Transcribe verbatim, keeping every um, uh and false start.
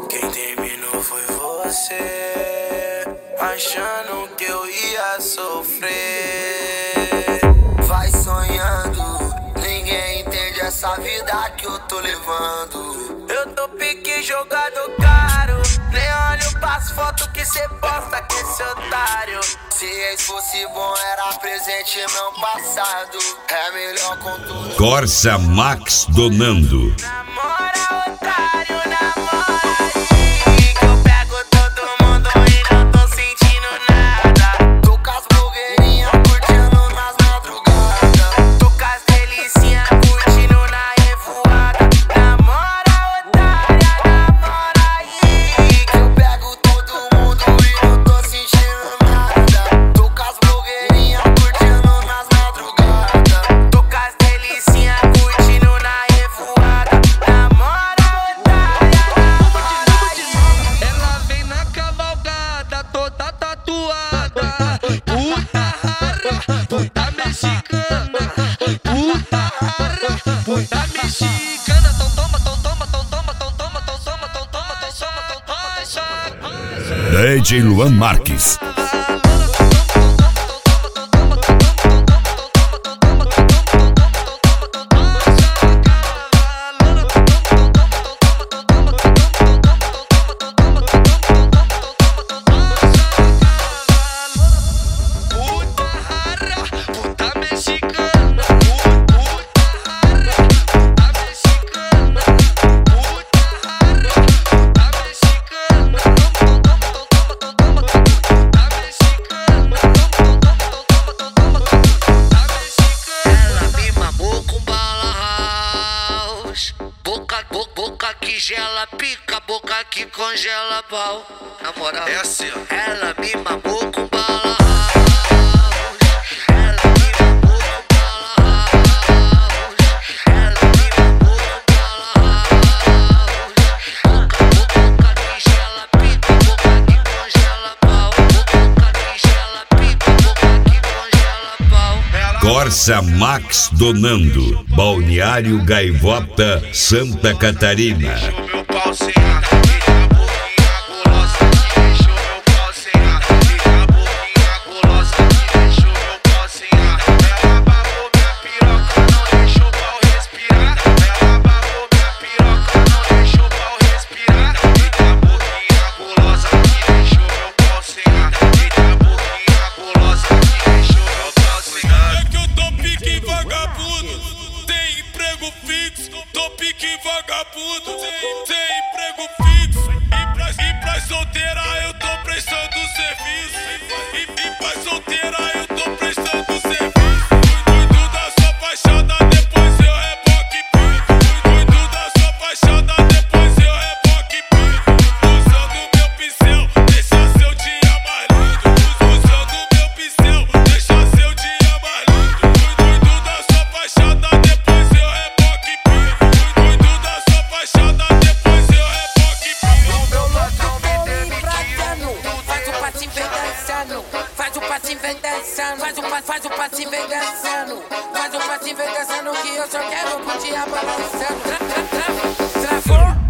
Quem terminou foi você, achando que eu ia sofrer. Vai sonhando, ninguém entende essa vida que eu tô levando. Eu tô pique jogado caro, nem olho pras fotos que cê posta com esse otário. Se ex fosse bom era presente não passado, é melhor com tudo. Corsa Max Donando. Namora otário, namora aí, que eu pego todo mundo e não tô sentindo nada. Tô com as blogueirinhas curtindo nas madrugadas, tô com as delicinhas curtindo na revoada. Namora otária, namora aí, que eu pego todo mundo e não tô sentindo nada. Tô com as blogueirinhas curtindo nas madrugadas, tô com as delicinhas curtindo na revoada. Namora otária, namora aí. Ela vem na cavalgada toda tatuada. Puta rara, puta mexicana. Puta rara, puta mexicana. Então toma, então toma, então toma, então toma, então toma, então toma, então toma, então toma, então toma. D J Luan Marques. Boca, bo, boca que gela, pica, boca que congela pau. Na moral, É assim, ó. ela me mamou com bala house. Ela me mamou com bala house. Ela me mamou com bala house. Boca, boca, boca que gela, pica, boca que congela pau. Boca que gela, pica, boca que congela pau. Corsa Max Donando. Balneário Gaivota, Santa Catarina. Deixou meu pau sem ar, fica a boquinha gulosa, que deixou meu pau sem ar. Fica a boquinha gulosa, que deixou meu pau sem ar. Ela babou minha piroca, não deixou o pau respirar. Ela babou minha piroca, não deixou o pau respirar. Fica a boquinha gulosa, que deixou meu pau sem ar. Fica a boquinha gulosa, que deixou meu pau sem ar. É que eu tô pique vagabundo, tem emprego fixo. Tô pique vagabundo, tem, tem emprego fixo. E pra, e pra solteira eu tô prestando serviço. E, e pra solteira eu tô prestando serviço. Cuido da sua fachada, depois eu reboque pinto. Cuido da sua fachada, depois eu reboque pinto. Usando meu pincel, deixa seu dia mais lindo. Usando meu pincel, deixa seu dia mais lindo. Cuido da sua fachada, depois eu reboque pinto. Cuido da sua fachada, depois eu reboque pinto. O meu patrão me Prateando, demitiu. faz o passinho vem dançando, faz o passinho vem dançando, faz o pa- faz o passinho vem dançando, faz o passinho vem dançando que eu só quero curtir a balançando. Tra, tra, tra, travou.